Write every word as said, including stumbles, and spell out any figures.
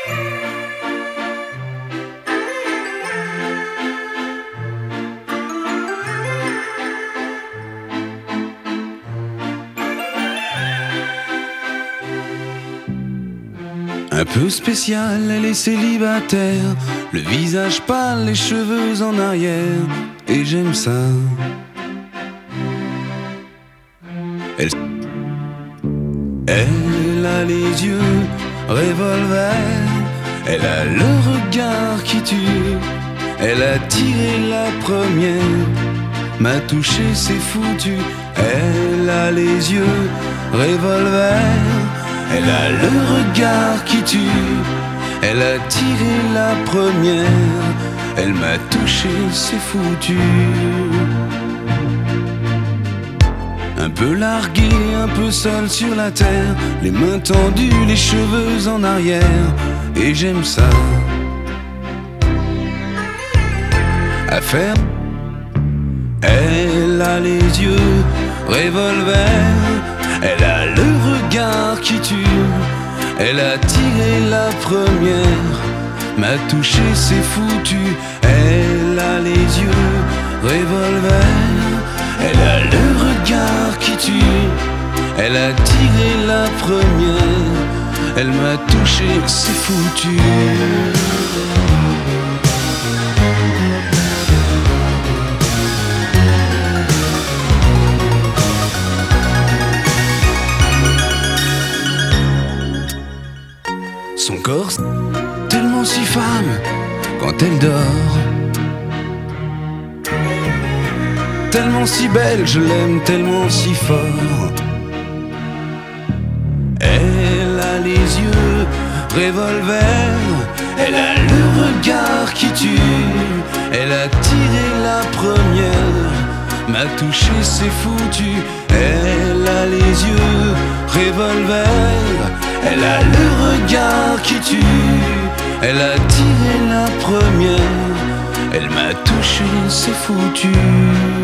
Un peu spécial, elle est célibataire, le visage pâle, les cheveux en arrière, et j'aime ça. Elle, elle a les yeux revolver, elle a le regard qui tue, elle a tiré la première, m'a touché, c'est foutu. Elle a les yeux revolver, elle a le regard qui tue, elle a tiré la première, elle m'a touché, c'est foutu. Un peu largué, un peu seul sur la terre, les mains tendues, les cheveux en arrière, et j'aime ça. À faire, elle a les yeux revolver, elle a le regard qui tue, elle a tiré la première, m'a touché, c'est foutu. Elle a les yeux revolver, elle a le regard qui tue, elle a tiré la première, elle m'a touché, c'est foutu. Son corps, tellement si femme quand elle dort, tellement si belle, je l'aime tellement si fort. Elle a les yeux revolver, elle a le regard qui tue, elle a tiré la première, m'a touché, c'est foutu. Elle a les yeux revolver, elle a le regard qui tue, elle a tiré la première, elle m'a touché, c'est foutu.